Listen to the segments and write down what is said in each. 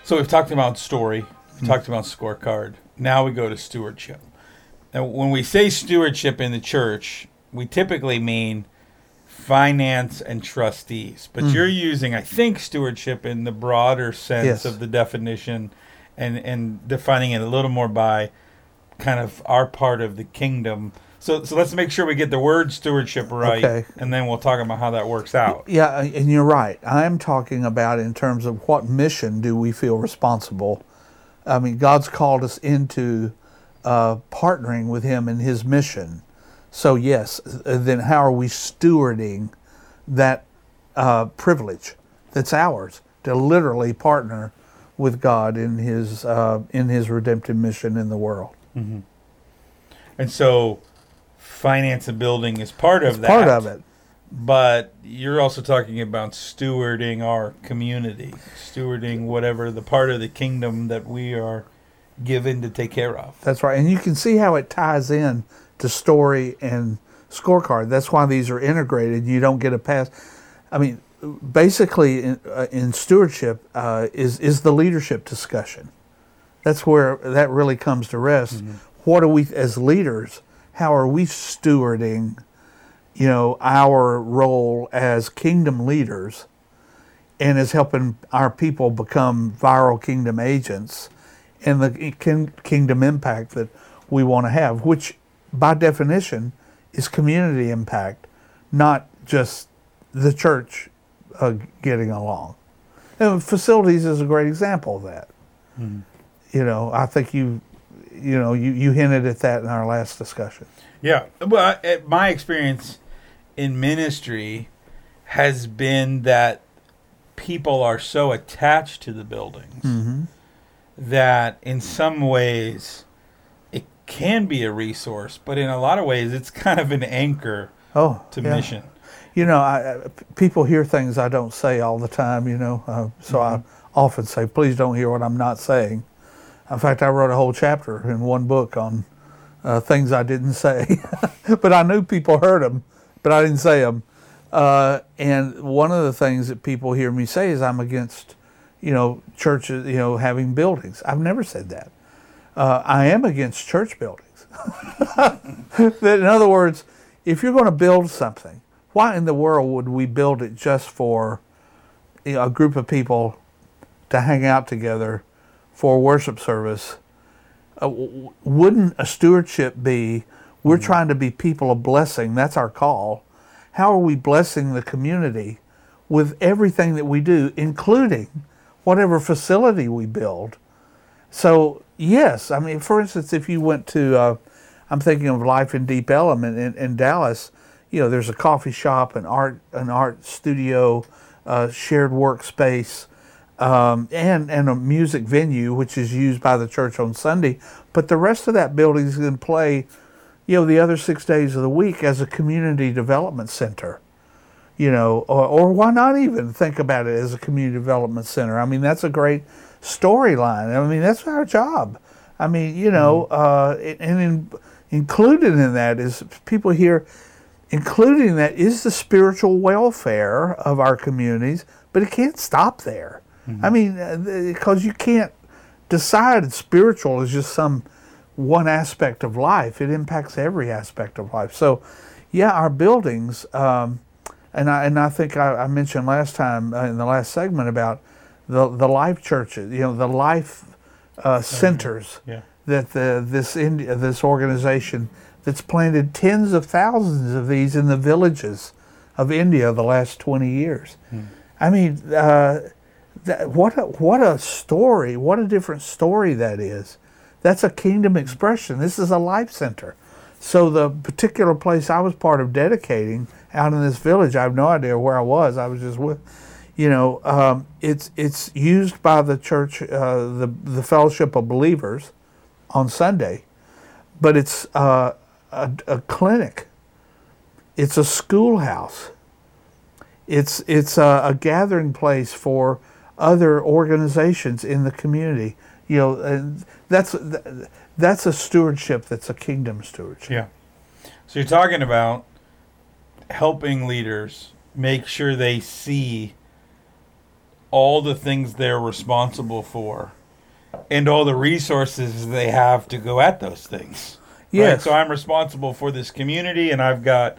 So we've talked about story, we've talked about scorecard. Now we go to stewardship. Now, when we say stewardship in the church, we typically mean finance and trustees. But you're using, I think, stewardship in the broader sense of the definition and defining it a little more by kind of our part of the kingdom. So let's make sure we get the word stewardship right, and then we'll talk about how that works out. Yeah, and you're right. I'm talking about in terms of what mission do we feel responsible. I mean, God's called us into partnering with Him in His mission. So yes, then how are we stewarding that privilege that's ours to literally partner with God in His redemptive mission in the world? Mm-hmm. And so finance and building is part of that. Part of it. But you're also talking about stewarding our community, stewarding whatever the part of the kingdom that we are given to take care of. That's right. And you can see how it ties in to story and scorecard. That's why these are integrated. You don't get a pass. I mean, basically in stewardship is the leadership discussion. That's where that really comes to rest. Mm-hmm. What are we, as leaders, how are we stewarding, our role as kingdom leaders and as helping our people become viral kingdom agents and the kingdom impact that we want to have, which by definition is community impact, not just the church getting along. And facilities is a great example of that. Mm-hmm. I think you hinted at that in our last discussion. Yeah. Well, my experience in ministry has been that people are so attached to the buildings mm-hmm. that in some ways it can be a resource, but in a lot of ways it's kind of an anchor to mission. People hear things I don't say all the time, so mm-hmm. I often say, please don't hear what I'm not saying. In fact, I wrote a whole chapter in one book on things I didn't say, but I knew people heard them, but I didn't say them. And one of the things that people hear me say is I'm against, churches, having buildings. I've never said that. I am against church buildings. In other words, if you're going to build something, why in the world would we build it just for a group of people to hang out together for a worship service? Wouldn't a stewardship be, we're trying to be people of blessing, that's our call. How are we blessing the community with everything that we do, including whatever facility we build? So, yes, I mean, for instance, if you went to, I'm thinking of Life in Deep Element in Dallas, there's a coffee shop, an art studio, shared workspace, and a music venue, which is used by the church on Sunday. But the rest of that building is going to play, the other 6 days of the week as a community development center. Or why not even think about it as a community development center? I mean, that's a great storyline. I mean, that's our job. I mean, included in that is people here, including that is the spiritual welfare of our communities, but it can't stop there. Mm-hmm. I mean, because you can't decide spiritual is just some one aspect of life. It impacts every aspect of life. So, yeah, our buildings, and I think I mentioned last time in the last segment about the life churches, the life centers that this organization that's planted tens of thousands of these in the villages of India the last 20 years. Mm. I mean, what a story! What a different story that is. That's a kingdom expression. This is a life center. So the particular place I was part of dedicating out in this village, I have no idea where I was. I was just with, it's used by the church, the Fellowship of Believers, on Sunday, but it's a clinic. It's a schoolhouse. It's a gathering place for other organizations in the community. And that's a stewardship. That's a kingdom stewardship. Yeah. So you're talking about helping leaders make sure they see all the things they're responsible for and all the resources they have to go at those things. Yes. Right? So I'm responsible for this community, and I've got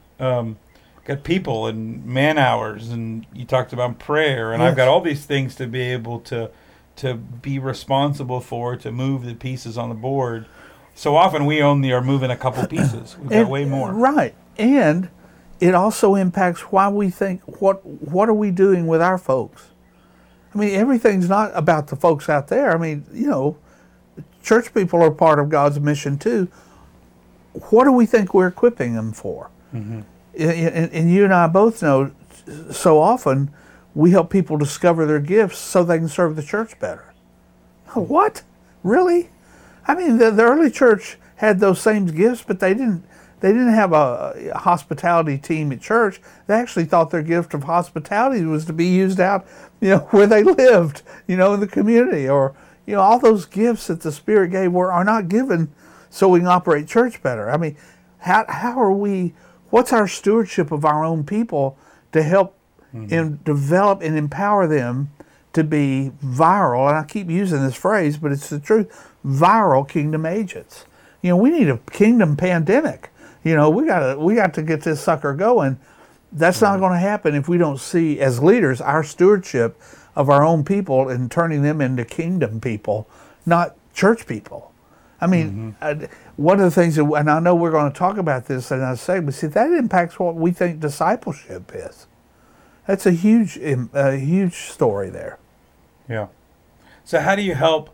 people and man hours, and you talked about prayer, and Yes. I've got all these things to be able to be responsible for, to move the pieces on the board. So often we only are moving a couple pieces. We've got way more. Right. And it also impacts why we think, what are we doing with our folks? I mean, everything's not about the folks out there. I mean, church people are part of God's mission too. What do we think we're equipping them for? Mm-hmm. And you and I both know, so often we help people discover their gifts so they can serve the church better. What? Really? I mean, the early church had those same gifts, but they didn't have a hospitality team at church. They actually thought their gift of hospitality was to be used out, where they lived, in the community, or all those gifts that the Spirit gave are not given so we can operate church better. I mean, how are we? What's our stewardship of our own people to help and develop and empower them to be viral? And I keep using this phrase, but it's the truth. Viral kingdom agents. We need a kingdom pandemic. We got to get this sucker going. That's not going to happen if we don't see, as leaders, our stewardship of our own people and turning them into kingdom people, not church people. I mean, one of the things, and I know we're going to talk about this in a segment, but see, that impacts what we think discipleship is. That's a huge story there. Yeah. So how do you help,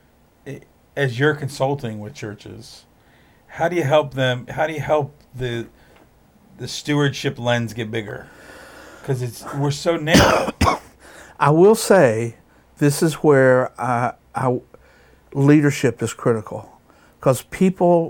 as you're consulting with churches, how do you help them? How do you help the stewardship lens get bigger? Because we're so narrow. I will say, this is where leadership is critical, because people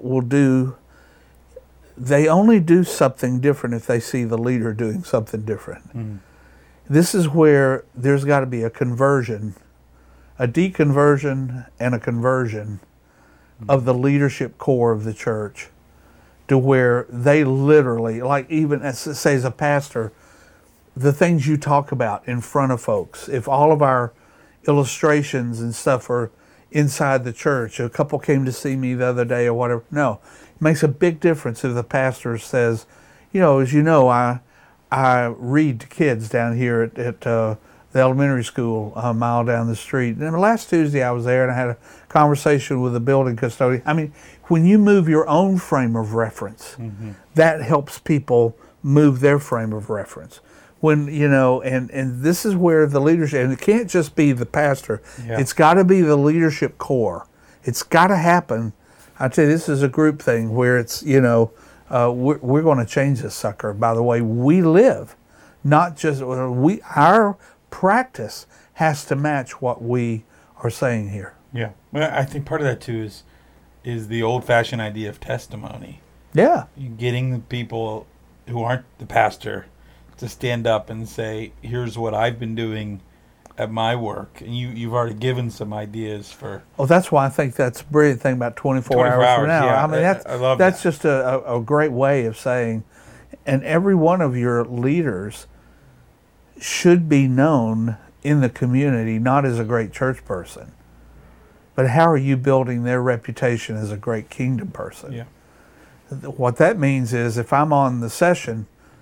they only do something different if they see the leader doing something different. This is where there's got to be a conversion, a deconversion and a conversion of the leadership core of the church, to where they literally, like, even as a pastor, the things you talk about in front of folks, if all of our illustrations and stuff are inside the church, a couple came to see me the other day or whatever, no, it makes a big difference if the pastor says, as you know, I read to kids down here at the elementary school a mile down the street. And last Tuesday I was there and I had a conversation with the building custodian. I mean, when you move your own frame of reference, that helps people move their frame of reference. When, and this is where the leadership, and it can't just be the pastor, it's got to be the leadership core. It's got to happen. I tell you, this is a group thing where it's, we're going to change this sucker by the way we live, not just our practice has to match what we are saying here. Yeah, well, I think part of that too is the old-fashioned idea of testimony. Yeah, getting the people who aren't the pastor to stand up and say, "Here's what I've been doing at my work," and you've already given some ideas for. Oh, that's why I think that's a brilliant thing about 24 hours from now. Yeah, I mean, I love that's that. just a great way of saying, and every one of your leaders should be known in the community, not as a great church person, but how are you building their reputation as a great kingdom person? Yeah. What that means is if I'm on the session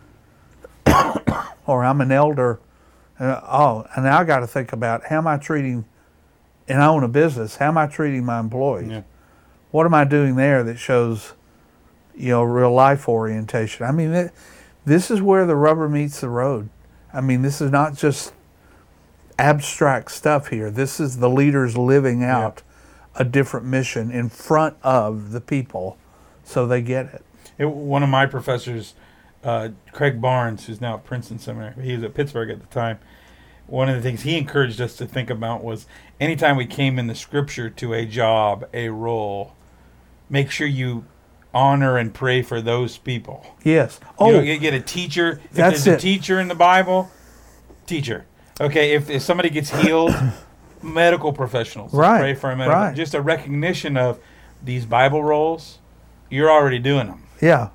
or I'm an elder, and I got to think about how am I treating, and I own a business, how am I treating my employees? Yeah. What am I doing there that shows, real life orientation? I mean, this is where the rubber meets the road. I mean, this is not just abstract stuff here. This is the leaders living out a different mission in front of the people so they get it. One of my professors, Craig Barnes, who's now at Princeton Seminary, he was at Pittsburgh at the time, one of the things he encouraged us to think about was anytime we came in the scripture to a job, a role, make sure you honor and pray for those people. Yes. You get a teacher. If there's a teacher in the Bible, teacher. Okay, if somebody gets healed, medical professionals. Right. Pray for a medical. Right. Just a recognition of these Bible roles, you're already doing them. Yeah.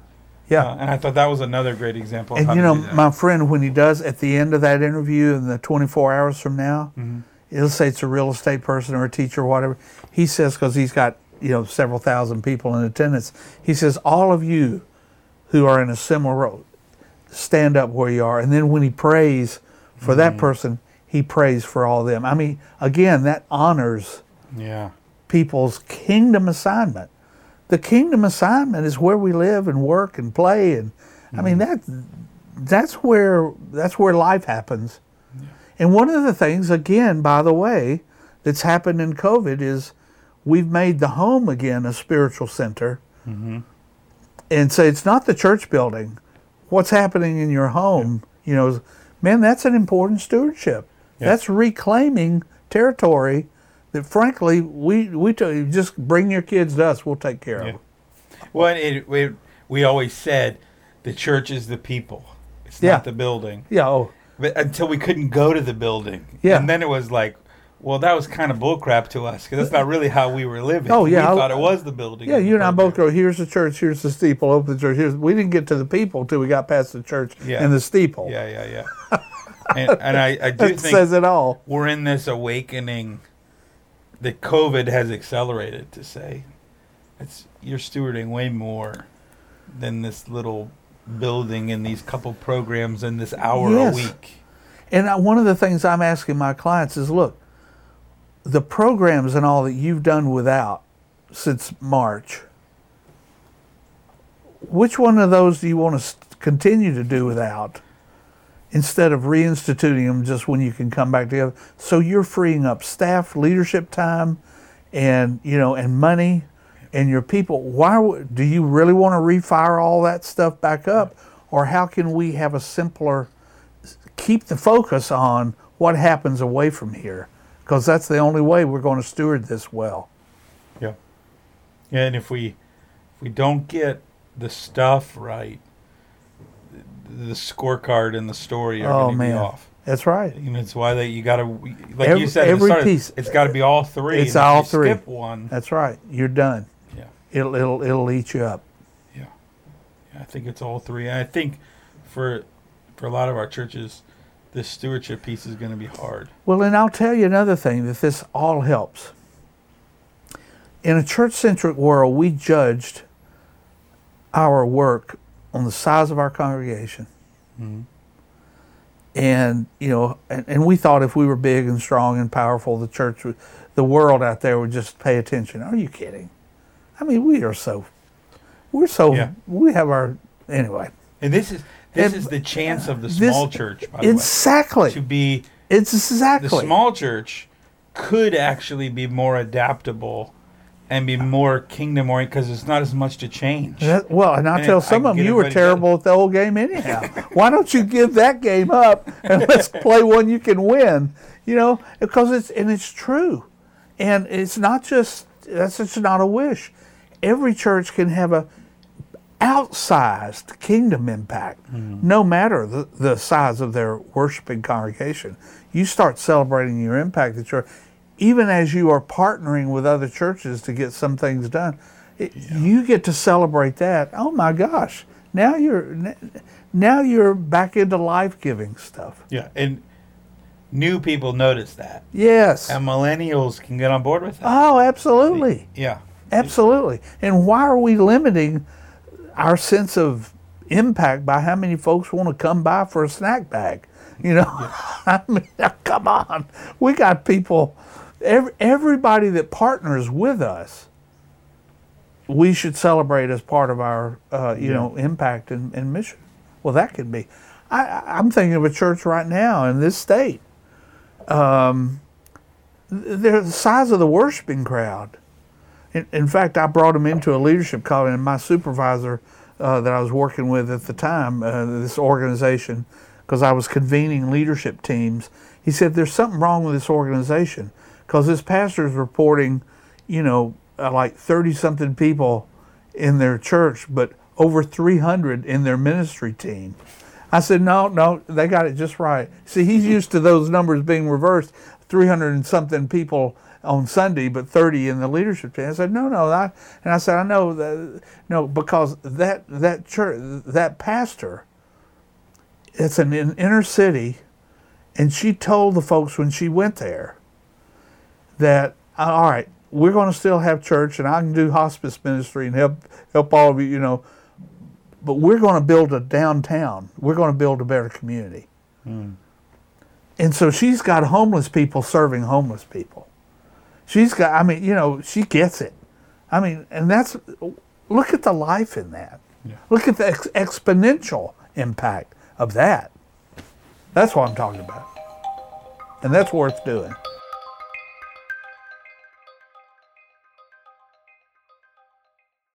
Yeah. And I thought that was another great example of And how you to know, do that. my friend, when he does at the end of that interview in the 24 hours from now, it'll say it's a real estate person or a teacher or whatever. He says, because he's got, several thousand people in attendance, he says, all of you who are in a similar role, stand up where you are. And then when he prays for that person, he prays for all of them. I mean, again, that honors Yeah. people's kingdom assignment. The kingdom assignment is where we live and work and play, and I mean that's where life happens. Yeah. And one of the things, again, by the way, that's happened in COVID is we've made the home again a spiritual center, and so it's not the church building. What's happening in your home, man, that's an important stewardship. Yeah. That's reclaiming territory that, frankly, we just bring your kids to us. We'll take care of them. Well, we always said the church is the people. It's not the building. Yeah. Oh. But until we couldn't go to the building. Yeah. And then it was like, well, that was kind of bullcrap to us because that's not really how we were living. Oh, yeah. We thought it was the building. Yeah, you and I both go, here's the church, here's the steeple, open the church. We didn't get to the people until we got past the church and the steeple. Yeah. and I do think says it all. We're in this awakening that COVID has accelerated to say you're stewarding way more than this little building and these couple programs and this hour a week. And one of the things I'm asking my clients is, look, the programs and all that you've done without since March, which one of those do you want to continue to do without instead of reinstituting them just when you can come back together? So you're freeing up staff, leadership time, and and money, and your people. Why do you really want to refire all that stuff back up, or how can we have a simpler, keep the focus on what happens away from here? Because that's the only way we're going to steward this well. Yeah. And if we don't get the stuff right, the scorecard and the story are going to be off. That's right. It's why you got to, like you said, every piece. It's got to be all three. It's all three. Skip one. That's right. You're done. Yeah. It'll eat you up. Yeah. I think it's all three. And I think for a lot of our churches, this stewardship piece is going to be hard. Well, and I'll tell you another thing that this all helps. In a church-centric world, we judged our work on the size of our congregation. Mm-hmm. And, and we thought if we were big and strong and powerful, the world out there would just pay attention. Are you kidding? I mean, we have anyway. And this is the chance of the small church, by the way. Exactly. The small church could actually be more adaptable and be more kingdom oriented because there's not as much to change. And I'll tell some of them, you were terrible at the old game anyhow. Why don't you give that game up and let's play one you can win? Because it's true. And it's not just, that's just not a wish. Every church can have a outsized kingdom impact, no matter the size of their worshiping congregation. You start celebrating your impact at church, even as you are partnering with other churches to get some things done. You get to celebrate that. Oh my gosh! Now you're back into life-giving stuff. Yeah, and new people notice that. Yes, and millennials can get on board with that. Oh, absolutely. Yeah, absolutely. And why are we limiting our sense of impact by how many folks want to come by for a snack bag? I mean, come on. We got people, everybody that partners with us, we should celebrate as part of our, impact and mission. Well, that could be. I'm thinking of a church right now in this state. The size of the worshiping crowd. In fact, I brought him into a leadership call, and my supervisor that I was working with at the time, this organization, because I was convening leadership teams, he said, there's something wrong with this organization because this pastor is reporting, like 30-something people in their church, but over 300 in their ministry team. I said, no, they got it just right. See, he's used to those numbers being reversed, 300 and something people on Sunday, but 30 in the leadership team. I said, no, and I said, I know that, no, because that church, that pastor, it's an inner city, and she told the folks when she went there that, all right, we're going to still have church, and I can do hospice ministry and help all of you, but we're going to build a downtown. We're going to build a better community. And so she's got homeless people serving homeless people. She's got, she gets it. And look at the life in that. Yeah. Look at the exponential impact of that. That's what I'm talking about. And that's worth doing.